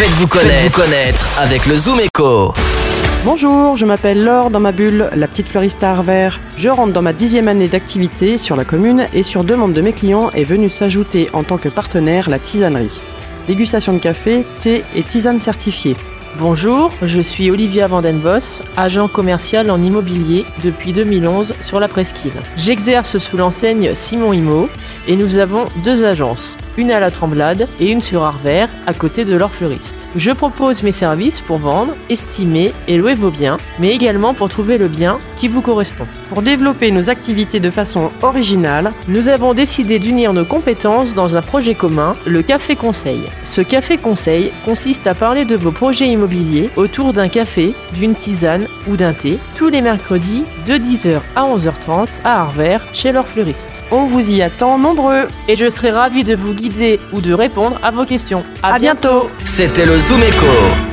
Faites-vous connaître avec le Zoom Echo. Bonjour, je m'appelle Laure dans ma bulle, la petite fleuriste à Arvert. Je rentre dans ma 10e année d'activité sur la commune et sur demande de mes clients est venue s'ajouter en tant que partenaire la tisanerie. Dégustation de café, thé et tisane certifiée. Bonjour, je suis Olivia Vandenbos, agent commercial en immobilier depuis 2011 sur la Presqu'île. J'exerce sous l'enseigne Simon Immo et nous avons 2 agences, une à la Tremblade et une sur Arvert à côté de l'Orfleuriste. Je propose mes services pour vendre, estimer et louer vos biens, mais également pour trouver le bien qui vous correspond. Pour développer nos activités de façon originale, Nous avons décidé d'unir nos compétences dans un projet commun, le Café Conseil. Ce Café Conseil consiste à parler de vos projets immobiliers autour d'un café, d'une tisane ou d'un thé, tous les mercredis de 10h à 11h30 à Arvert chez l'Orfleuriste. on vous y attend nombreux. Et je serai ravie de vous guider ou de répondre à vos questions. À bientôt. C'était le Zoom Echo.